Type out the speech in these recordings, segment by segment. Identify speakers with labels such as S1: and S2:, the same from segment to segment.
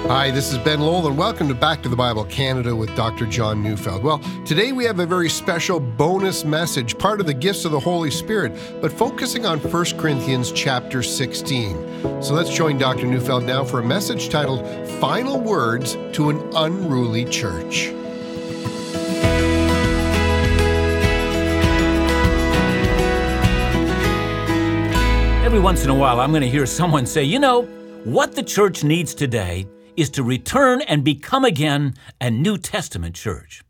S1: Hi, this is Ben Lowell, and welcome to Back to the Bible Canada with Dr. John Neufeld. Well, today we have a very special bonus message, part of the gifts of the Holy Spirit, but focusing on 1 Corinthians chapter 16. So let's join Dr. Neufeld now for a message titled, Final Words to an Unruly Church.
S2: Every once in a while, I'm going to hear someone say, what the church needs today is to return and become again a New Testament church.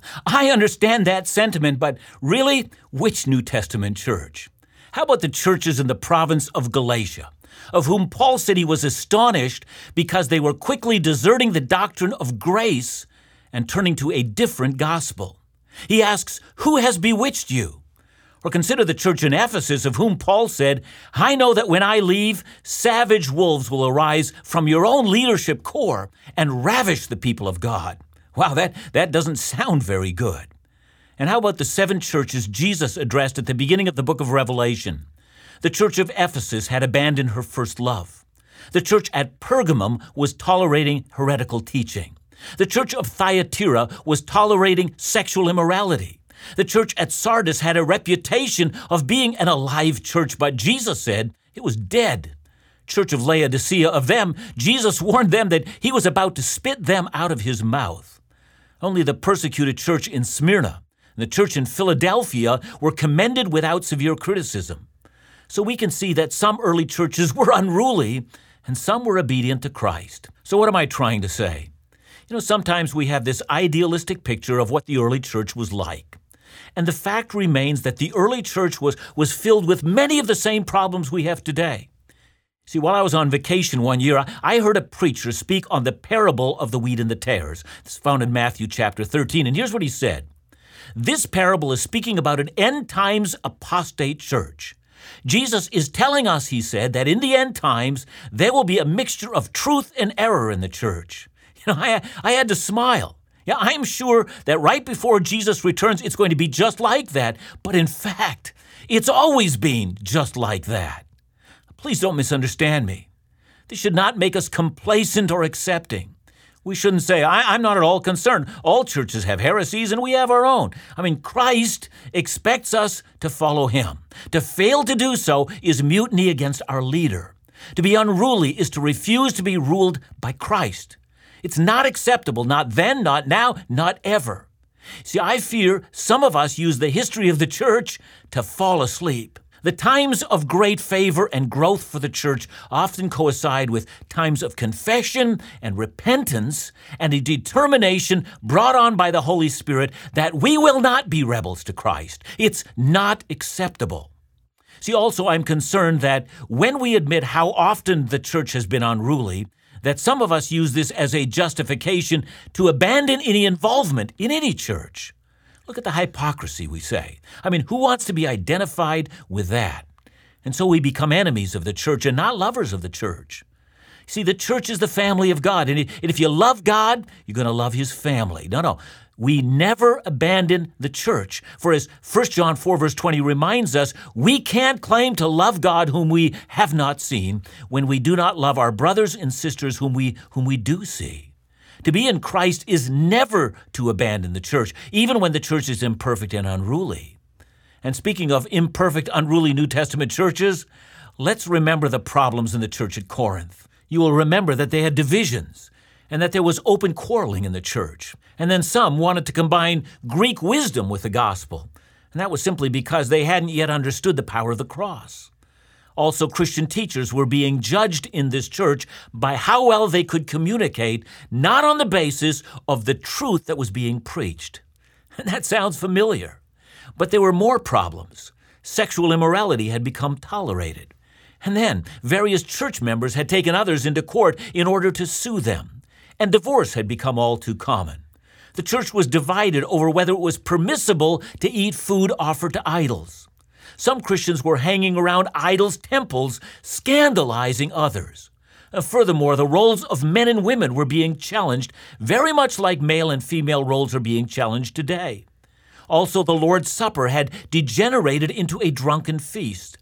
S2: I understand that sentiment, but really, which New Testament church? How about the churches in the province of Galatia, of whom Paul said he was astonished because they were quickly deserting the doctrine of grace and turning to a different gospel? He asks, who has bewitched you? Or consider the church in Ephesus, of whom Paul said, I know that when I leave, savage wolves will arise from your own leadership corps and ravish the people of God. Wow, that doesn't sound very good. And how about the 7 churches Jesus addressed at the beginning of the book of Revelation? The church of Ephesus had abandoned her first love. The church at Pergamum was tolerating heretical teaching. The church of Thyatira was tolerating sexual immorality. The church at Sardis had a reputation of being an alive church, but Jesus said it was dead. Church of Laodicea, of them, Jesus warned them that he was about to spit them out of his mouth. Only the persecuted church in Smyrna and the church in Philadelphia were commended without severe criticism. So we can see that some early churches were unruly and some were obedient to Christ. So what am I trying to say? Sometimes we have this idealistic picture of what the early church was like. And the fact remains that the early church was filled with many of the same problems we have today. See, while I was on vacation one year, I heard a preacher speak on the parable of the wheat and the tares. It's found in Matthew chapter 13, and here's what he said. This parable is speaking about an end times apostate church. Jesus is telling us, he said, that in the end times, there will be a mixture of truth and error in the church. I had to smile. Yeah, I'm sure that right before Jesus returns, it's going to be just like that. But in fact, it's always been just like that. Please don't misunderstand me. This should not make us complacent or accepting. We shouldn't say, I'm not at all concerned. All churches have heresies and we have our own. Christ expects us to follow him. To fail to do so is mutiny against our leader. To be unruly is to refuse to be ruled by Christ. It's not acceptable, not then, not now, not ever. See, I fear some of us use the history of the church to fall asleep. The times of great favor and growth for the church often coincide with times of confession and repentance and a determination brought on by the Holy Spirit that we will not be rebels to Christ. It's not acceptable. See, also, I'm concerned that when we admit how often the church has been unruly, that some of us use this as a justification to abandon any involvement in any church. Look at the hypocrisy, we say. Who wants to be identified with that? And so we become enemies of the church and not lovers of the church. See, the church is the family of God, and if you love God, you're going to love his family. No. We never abandon the church. For as 1 John 4 verse 20 reminds us, we can't claim to love God whom we have not seen when we do not love our brothers and sisters whom we do see. To be in Christ is never to abandon the church, even when the church is imperfect and unruly. And speaking of imperfect, unruly New Testament churches, let's remember the problems in the church at Corinth. You will remember that they had divisions and that there was open quarreling in the church. And then some wanted to combine Greek wisdom with the gospel. And that was simply because they hadn't yet understood the power of the cross. Also, Christian teachers were being judged in this church by how well they could communicate, not on the basis of the truth that was being preached. And that sounds familiar. But there were more problems. Sexual immorality had become tolerated. And then various church members had taken others into court in order to sue them. And divorce had become all too common. The church was divided over whether it was permissible to eat food offered to idols. Some Christians were hanging around idols' temples, scandalizing others. Furthermore, the roles of men and women were being challenged, very much like male and female roles are being challenged today. Also, the Lord's Supper had degenerated into a drunken feast.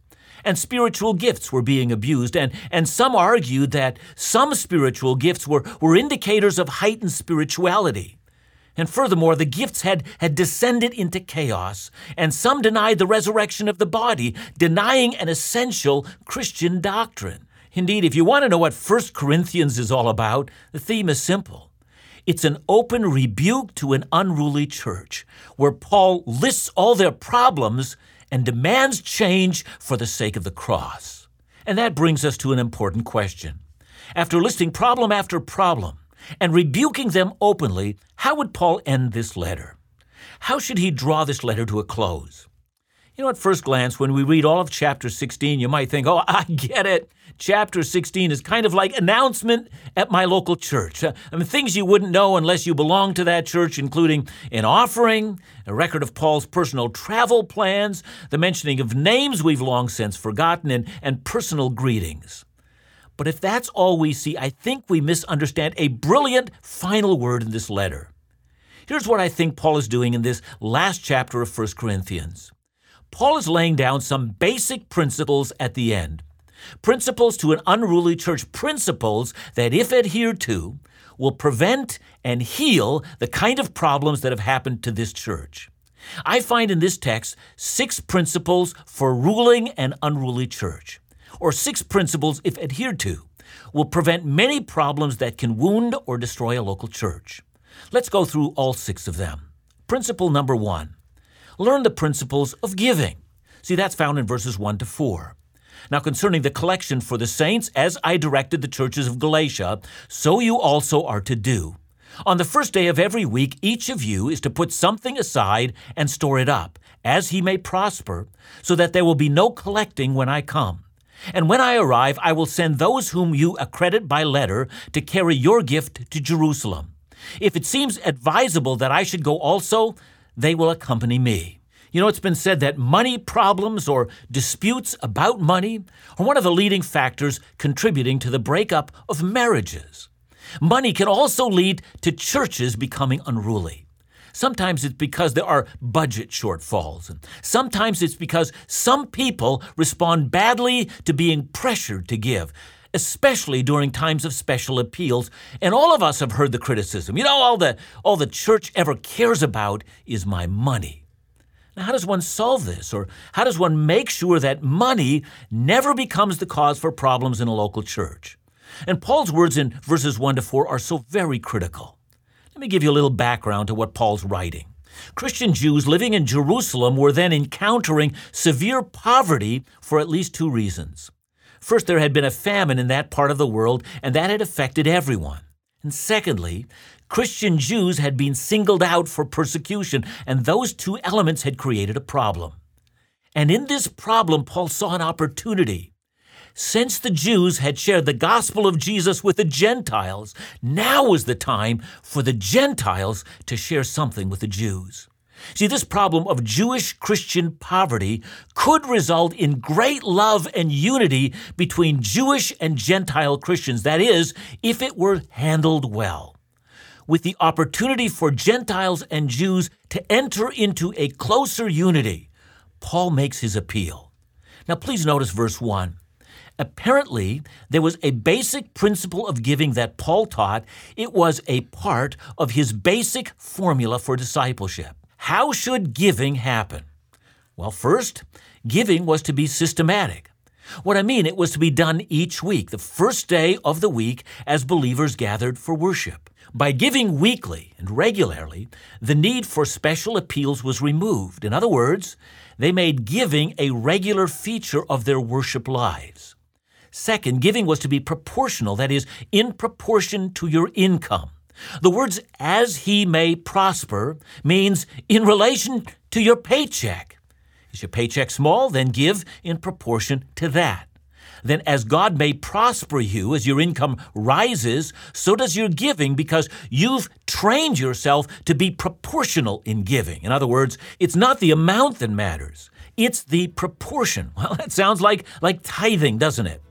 S2: and spiritual gifts were being abused, and some argued that some spiritual gifts were indicators of heightened spirituality. And furthermore, the gifts had descended into chaos, and some denied the resurrection of the body, denying an essential Christian doctrine. Indeed, if you want to know what 1 Corinthians is all about, the theme is simple. It's an open rebuke to an unruly church, where Paul lists all their problems and demands change for the sake of the cross. And that brings us to an important question. After listing problem after problem and rebuking them openly, how would Paul end this letter? How should he draw this letter to a close? You know, at first glance, when we read all of chapter 16, you might think, oh, I get it. Chapter 16 is kind of like announcement at my local church. Things you wouldn't know unless you belong to that church, including an offering, a record of Paul's personal travel plans, the mentioning of names we've long since forgotten, and personal greetings. But if that's all we see, I think we misunderstand a brilliant final word in this letter. Here's what I think Paul is doing in this last chapter of 1 Corinthians. Paul is laying down some basic principles at the end. Principles to an unruly church, principles that, if adhered to, will prevent and heal the kind of problems that have happened to this church. I find in this text 6 principles for ruling an unruly church, or 6 principles, if adhered to, will prevent many problems that can wound or destroy a local church. Let's go through all 6 of them. Principle number 1, learn the principles of giving. See, that's found in verses 1 to 4. Now, concerning the collection for the saints, as I directed the churches of Galatia, so you also are to do. On the first day of every week, each of you is to put something aside and store it up, as he may prosper, so that there will be no collecting when I come. And when I arrive, I will send those whom you accredit by letter to carry your gift to Jerusalem. If it seems advisable that I should go also, they will accompany me. You know, it's been said that money problems or disputes about money are one of the leading factors contributing to the breakup of marriages. Money can also lead to churches becoming unruly. Sometimes it's because there are budget shortfalls, and sometimes it's because some people respond badly to being pressured to give, especially during times of special appeals. And all of us have heard the criticism, all the church ever cares about is my money. Now, how does one solve this? Or how does one make sure that money never becomes the cause for problems in a local church? And Paul's words in verses 1 to 4 are so very critical. Let me give you a little background to what Paul's writing. Christian Jews living in Jerusalem were then encountering severe poverty for at least 2 reasons. First, there had been a famine in that part of the world, and that had affected everyone. And secondly, Christian Jews had been singled out for persecution, and those 2 elements had created a problem. And in this problem, Paul saw an opportunity. Since the Jews had shared the gospel of Jesus with the Gentiles, now was the time for the Gentiles to share something with the Jews. See, this problem of Jewish Christian poverty could result in great love and unity between Jewish and Gentile Christians, that is, if it were handled well. With the opportunity for Gentiles and Jews to enter into a closer unity, Paul makes his appeal. Now, please notice verse 1. Apparently, there was a basic principle of giving that Paul taught. It was a part of his basic formula for discipleship. How should giving happen? Well, first, giving was to be systematic. What I mean, it was to be done each week, the first day of the week, as believers gathered for worship. By giving weekly and regularly, the need for special appeals was removed. In other words, they made giving a regular feature of their worship lives. Second, giving was to be proportional, that is, in proportion to your income. The words, as he may prosper, means in relation to your paycheck. Is your paycheck small? Then give in proportion to that. Then as God may prosper you, as your income rises, so does your giving, because you've trained yourself to be proportional in giving. In other words, it's not the amount that matters. It's the proportion. Well, that sounds like tithing, doesn't it?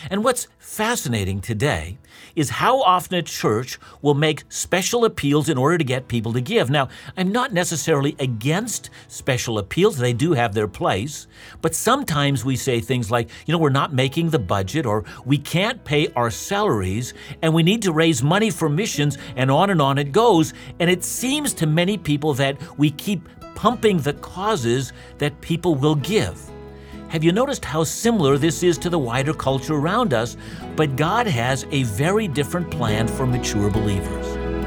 S2: And what's fascinating today is how often a church will make special appeals in order to get people to give. Now, I'm not necessarily against special appeals. They do have their place. But sometimes we say things like, we're not making the budget, or we can't pay our salaries, and we need to raise money for missions, and on it goes. And it seems to many people that we keep pumping the causes that people will give. Have you noticed how similar this is to the wider culture around us? But God has a very different plan for mature believers.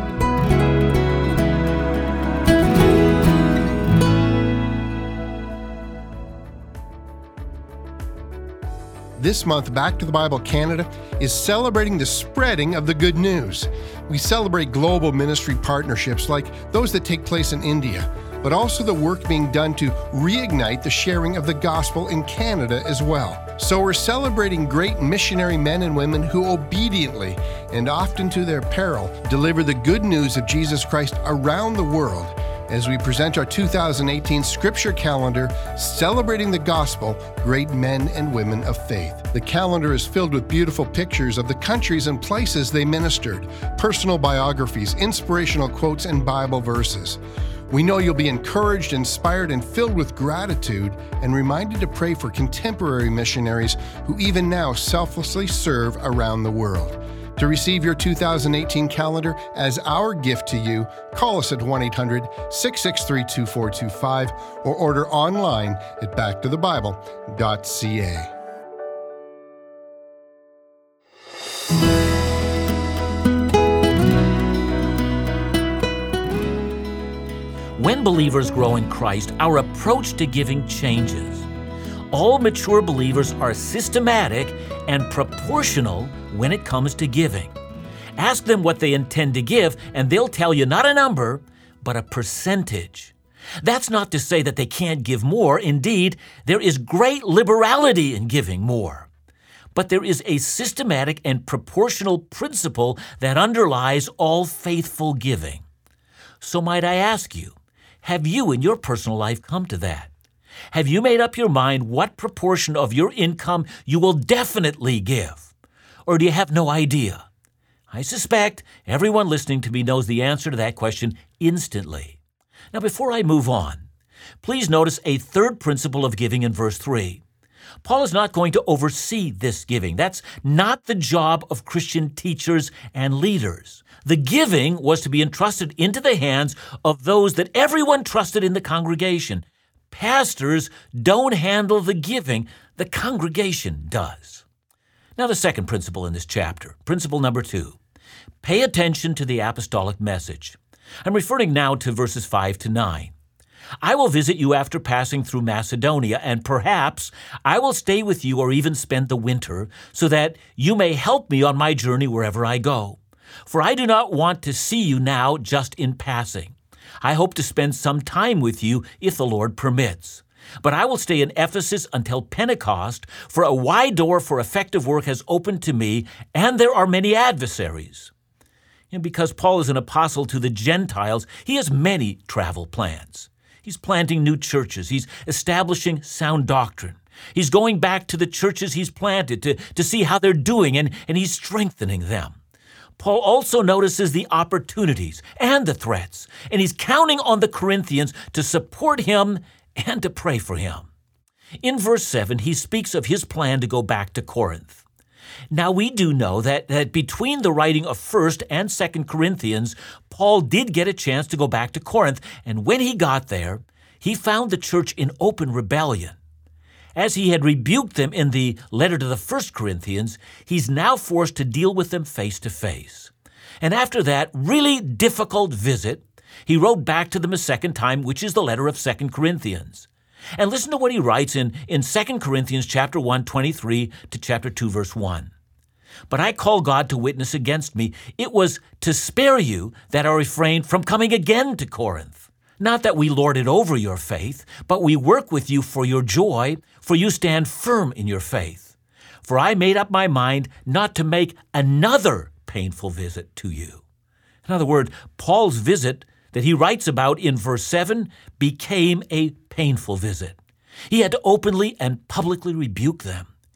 S1: This month, Back to the Bible Canada is celebrating the spreading of the good news. We celebrate global ministry partnerships like those that take place in India, but also the work being done to reignite the sharing of the gospel in Canada as well. So we're celebrating great missionary men and women who obediently, and often to their peril, deliver the good news of Jesus Christ around the world as we present our 2018 scripture calendar celebrating the gospel, great men and women of faith. The calendar is filled with beautiful pictures of the countries and places they ministered, personal biographies, inspirational quotes, and Bible verses. We know you'll be encouraged, inspired, and filled with gratitude, and reminded to pray for contemporary missionaries who even now selflessly serve around the world. To receive your 2018 calendar as our gift to you, call us at 1-800-663-2425 or order online at backtothebible.ca.
S2: When believers grow in Christ, our approach to giving changes. All mature believers are systematic and proportional when it comes to giving. Ask them what they intend to give, and they'll tell you not a number, but a percentage. That's not to say that they can't give more. Indeed, there is great liberality in giving more. But there is a systematic and proportional principle that underlies all faithful giving. So might I ask you, have you in your personal life come to that? Have you made up your mind what proportion of your income you will definitely give? Or do you have no idea? I suspect everyone listening to me knows the answer to that question instantly. Now, before I move on, please notice a third principle of giving in verse 3. Paul is not going to oversee this giving. That's not the job of Christian teachers and leaders. The giving was to be entrusted into the hands of those that everyone trusted in the congregation. Pastors don't handle the giving, the congregation does. Now, the second principle in this chapter, principle number 2, pay attention to the apostolic message. I'm referring now to verses 5 to 9. I will visit you after passing through Macedonia, and perhaps I will stay with you or even spend the winter, so that you may help me on my journey wherever I go. For I do not want to see you now just in passing. I hope to spend some time with you if the Lord permits. But I will stay in Ephesus until Pentecost, for a wide door for effective work has opened to me, and there are many adversaries. And because Paul is an apostle to the Gentiles, he has many travel plans. He's planting new churches. He's establishing sound doctrine. He's going back to the churches he's planted to see how they're doing, and he's strengthening them. Paul also notices the opportunities and the threats, and he's counting on the Corinthians to support him and to pray for him. In verse 7, he speaks of his plan to go back to Corinth. Now, we do know that between the writing of 1st and 2nd Corinthians, Paul did get a chance to go back to Corinth, and when he got there, he found the church in open rebellion. As he had rebuked them in the letter to the 1st Corinthians, he's now forced to deal with them face to face. And after that really difficult visit, he wrote back to them a second time, which is the letter of 2 Corinthians. And listen to what he writes in 2 Corinthians chapter 1, 23 to chapter 2, verse 1. But I call God to witness against me. It was to spare you that I refrained from coming again to Corinth. Not that we lord it over your faith, but we work with you for your joy, for you stand firm in your faith. For I made up my mind not to make another painful visit to you. In other words, Paul's visit that he writes about in verse 7 became a painful visit. He had to openly and publicly rebuke them.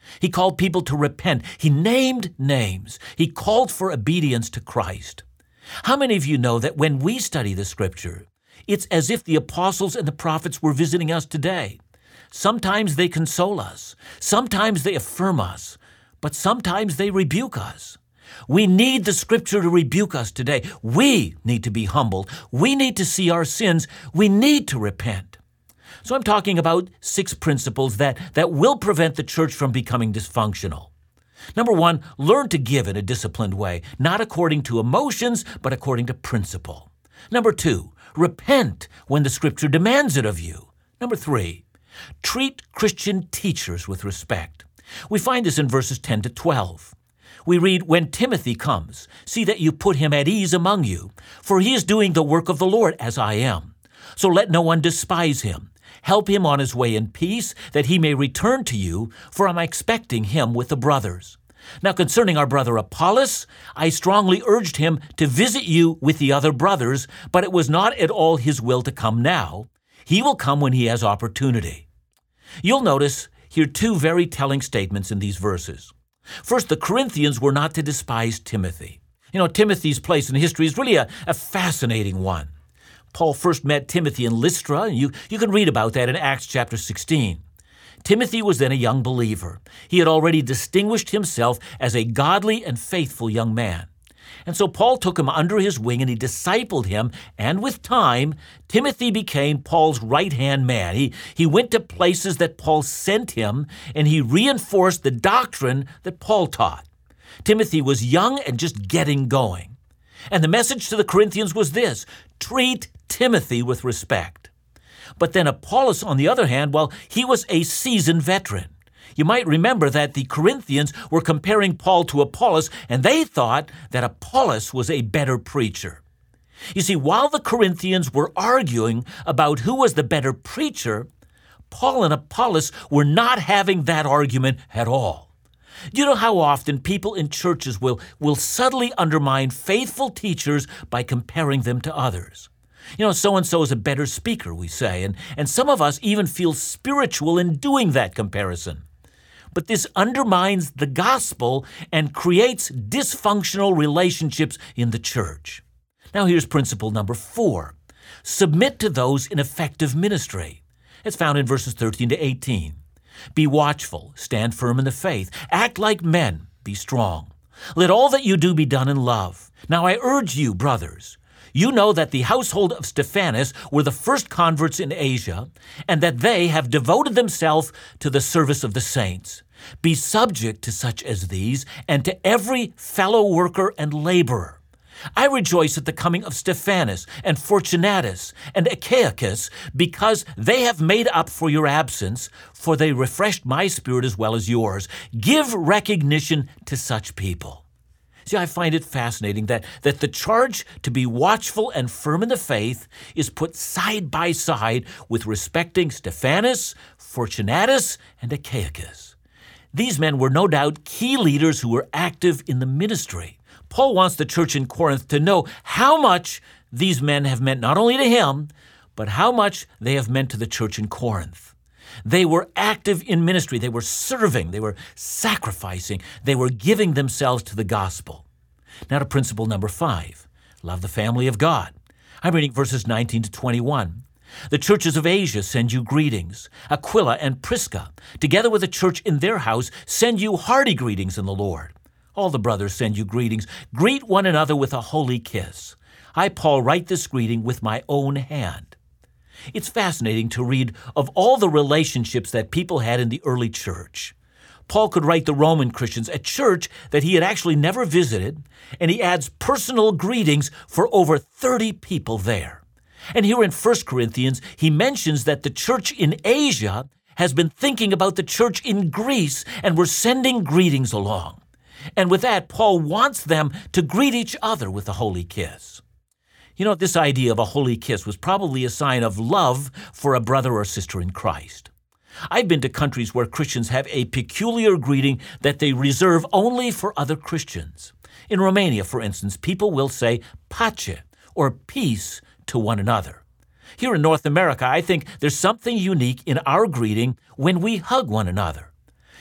S2: He called people to repent. He named names. He called for obedience to Christ. How many of you know that when we study the Scripture, it's as if the apostles and the prophets were visiting us today? Sometimes they console us. Sometimes they affirm us. But sometimes they rebuke us. We need the Scripture to rebuke us today. We need to be humbled. We need to see our sins. We need to repent. So I'm talking about 6 principles that will prevent the church from becoming dysfunctional. Number 1, learn to give in a disciplined way, not according to emotions, but according to principle. Number 2, repent when the Scripture demands it of you. Number 3, treat Christian teachers with respect. We find this in verses 10 to 12. We read, "When Timothy comes, see that you put him at ease among you, for he is doing the work of the Lord as I am. So let no one despise him. Help him on his way in peace, that he may return to you, for I'm expecting him with the brothers. Now concerning our brother Apollos, I strongly urged him to visit you with the other brothers, but it was not at all his will to come now. He will come when he has opportunity." You'll notice here 2 very telling statements in these verses. First, the Corinthians were not to despise Timothy. Timothy's place in history is really a fascinating one. Paul first met Timothy in Lystra, and you can read about that in Acts chapter 16. Timothy was then a young believer. He had already distinguished himself as a godly and faithful young man. And so Paul took him under his wing and he discipled him, and with time, Timothy became Paul's right-hand man. He went to places that Paul sent him, and he reinforced the doctrine that Paul taught. Timothy was young and just getting going. And the message to the Corinthians was this: treat Timothy with respect. But then Apollos, on the other hand, he was a seasoned veteran. You might remember that the Corinthians were comparing Paul to Apollos, and they thought that Apollos was a better preacher. You see, while the Corinthians were arguing about who was the better preacher, Paul and Apollos were not having that argument at all. Do you know how often people in churches will subtly undermine faithful teachers by comparing them to others? So-and-so is a better speaker, we say, and some of us even feel spiritual in doing that comparison. But this undermines the gospel and creates dysfunctional relationships in the church. Now here's principle number 4. Submit to those in effective ministry. It's found in verses 13 to 18. Be watchful, stand firm in the faith, act like men, be strong. Let all that you do be done in love. Now I urge you, brothers, you know that the household of Stephanas were the first converts in Asia, and that they have devoted themselves to the service of the saints. Be subject to such as these, and to every fellow worker and laborer. I rejoice at the coming of Stephanas and Fortunatus and Achaicus, because they have made up for your absence, for they refreshed my spirit as well as yours. Give recognition to such people. See, I find it fascinating that the charge to be watchful and firm in the faith is put side by side with respecting Stephanas, Fortunatus, and Achaicus. These men were no doubt key leaders who were active in the ministry. Paul wants the church in Corinth to know how much these men have meant not only to him, but how much they have meant to the church in Corinth. They were active in ministry. They were serving. They were sacrificing. They were giving themselves to the gospel. Now to principle number 5, love the family of God. I'm reading verses 19 to 21. The churches of Asia send you greetings. Aquila and Prisca, together with the church in their house, send you hearty greetings in the Lord. All the brothers send you greetings. Greet one another with a holy kiss. I, Paul, write this greeting with my own hand. It's fascinating to read of all the relationships that people had in the early church. Paul could write the Roman Christians a church that he had actually never visited, and he adds personal greetings for over 30 people there. And here in 1 Corinthians, he mentions that the church in Asia has been thinking about the church in Greece, and we're sending greetings along. And with that, Paul wants them to greet each other with a holy kiss. This idea of a holy kiss was probably a sign of love for a brother or sister in Christ. I've been to countries where Christians have a peculiar greeting that they reserve only for other Christians. In Romania, for instance, people will say pace, or peace, to one another. Here in North America, I think there's something unique in our greeting when we hug one another.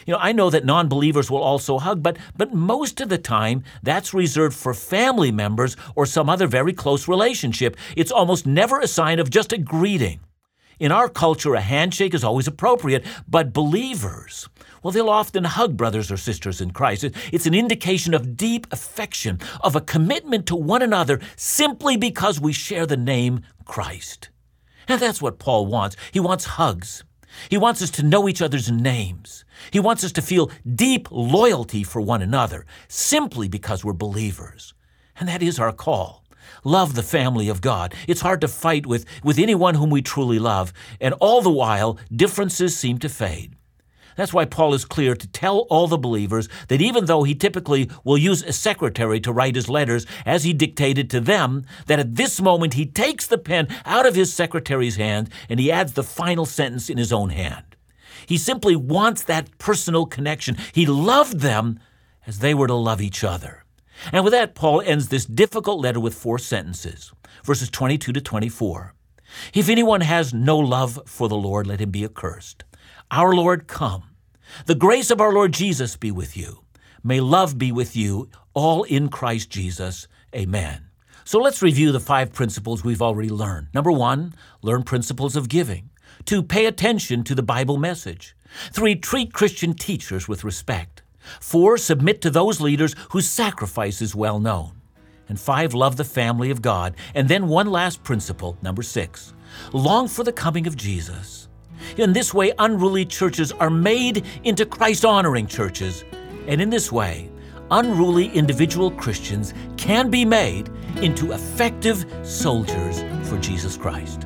S2: I know that non-believers will also hug, but most of the time, that's reserved for family members or some other very close relationship. It's almost never a sign of just a greeting. In our culture, a handshake is always appropriate, but believers, well, they'll often hug brothers or sisters in Christ. It's an indication of deep affection, of a commitment to one another simply because we share the name Christ. And that's what Paul wants. He wants hugs. He wants us to know each other's names. He wants us to feel deep loyalty for one another simply because we're believers. And that is our call. Love the family of God. It's hard to fight with anyone whom we truly love, and all the while, differences seem to fade. That's why Paul is clear to tell all the believers that even though he typically will use a secretary to write his letters as he dictated to them, that at this moment he takes the pen out of his secretary's hand and he adds the final sentence in his own hand. He simply wants that personal connection. He loved them as they were to love each other. And with that, Paul ends this difficult letter with 4 sentences, verses 22 to 24. If anyone has no love for the Lord, let him be accursed. Our Lord, come. The grace of our Lord Jesus be with you. May love be with you, all in Christ Jesus. Amen. So let's review the 5 principles we've already learned. Number 1, learn principles of giving. 2, pay attention to the Bible message. 3, treat Christian teachers with respect. 4, submit to those leaders whose sacrifice is well known. And 5, love the family of God. And then one last principle, number 6, long for the coming of Jesus. In this way, unruly churches are made into Christ-honoring churches. And in this way, unruly individual Christians can be made into effective soldiers for Jesus Christ.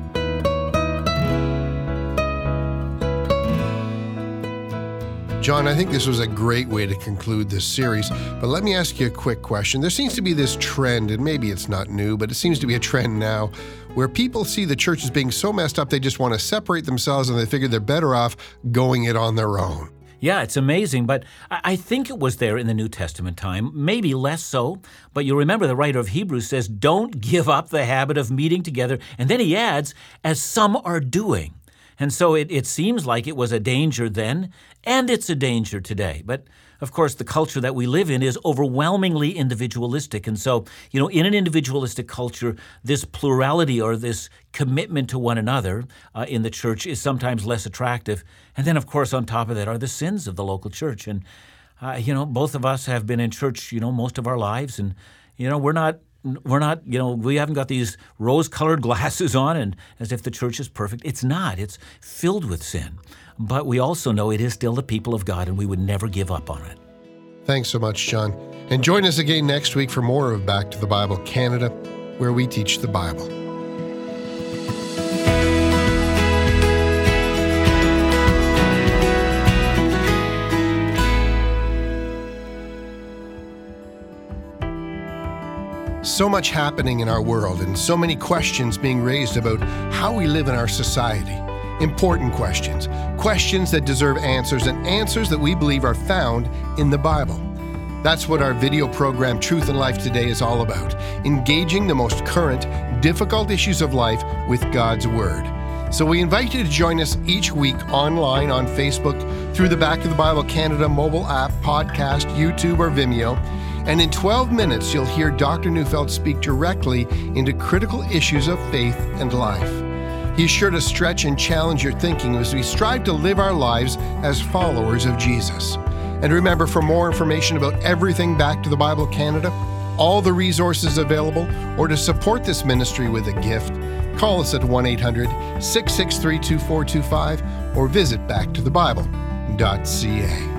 S1: John, I think this was a great way to conclude this series, but let me ask you a quick question. There seems to be this trend, and maybe it's not new, but it seems to be a trend now, where people see the church as being so messed up they just want to separate themselves and they figure they're better off going it on their own.
S2: Yeah, it's amazing, but I think it was there in the New Testament time, maybe less so, but you remember the writer of Hebrews says, don't give up the habit of meeting together, and then he adds, as some are doing. And so it seems like it was a danger then, and it's a danger today. But of course, the culture that we live in is overwhelmingly individualistic. And so, in an individualistic culture, this plurality or this commitment to one another in the church is sometimes less attractive. And then, of course, on top of that are the sins of the local church. And, both of us have been in church, most of our lives. And, we haven't got these rose-colored glasses on and as if the church is perfect. It's not. It's filled with sin. But we also know it is still the people of God, and we would never give up on it.
S1: Thanks so much, John. And join us again next week for more of Back to the Bible Canada, where we teach the Bible. So much happening in our world and so many questions being raised about how we live in our society. Important questions, questions that deserve answers and answers that we believe are found in the Bible. That's what our video program Truth and Life Today is all about, engaging the most current, difficult issues of life with God's Word. So we invite you to join us each week online on Facebook, through the Back to the Bible Canada mobile app, podcast, YouTube, or Vimeo. And in 12 minutes, you'll hear Dr. Neufeld speak directly into critical issues of faith and life. He's sure to stretch and challenge your thinking as we strive to live our lives as followers of Jesus. And remember, for more information about everything Back to the Bible Canada, all the resources available, or to support this ministry with a gift, call us at 1-800-663-2425 or visit backtothebible.ca.